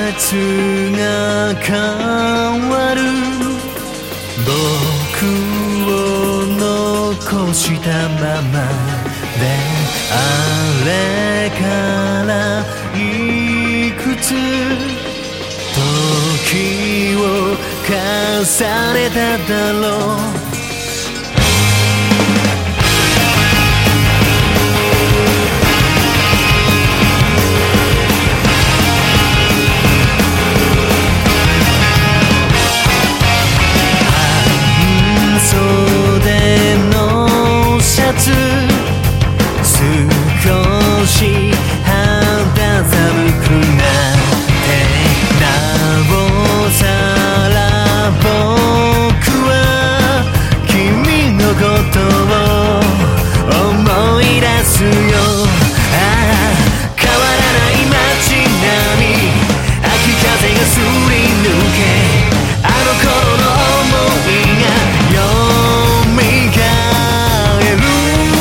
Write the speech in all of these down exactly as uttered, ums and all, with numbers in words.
節が変わる僕を残したままであれからいくつ時を重ねただろう少し肌寒くなってなおさら僕は君のことを思い出すよ。ああ変わらない街並み秋風がすり抜けあの頃の想いがよみがえる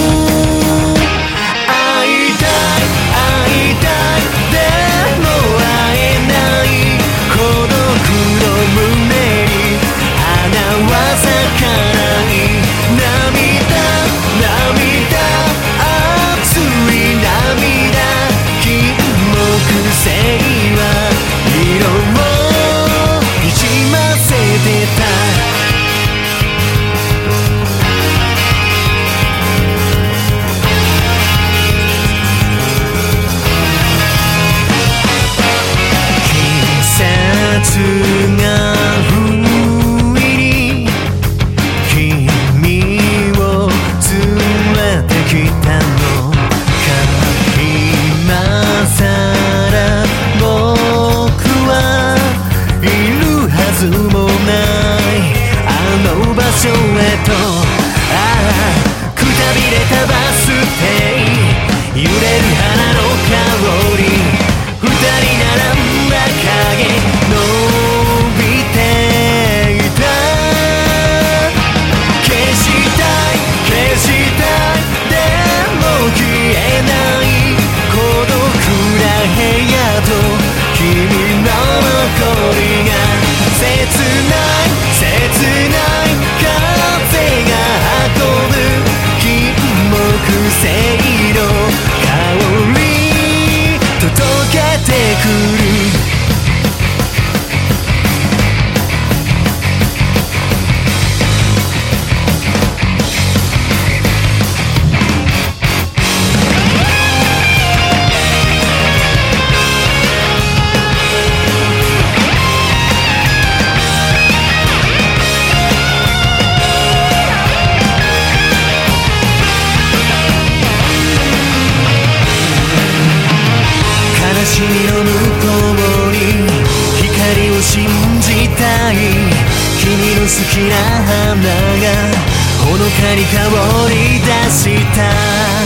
場所へとああくたびれたバス停揺れる花の香り二人並んだ影伸びていた消したい消したいでも消えない孤独な部屋と君の残りが切ない切ないせいの香り届けてくる君の向こうに光を信じたい君の好きな花がほのかに香り出した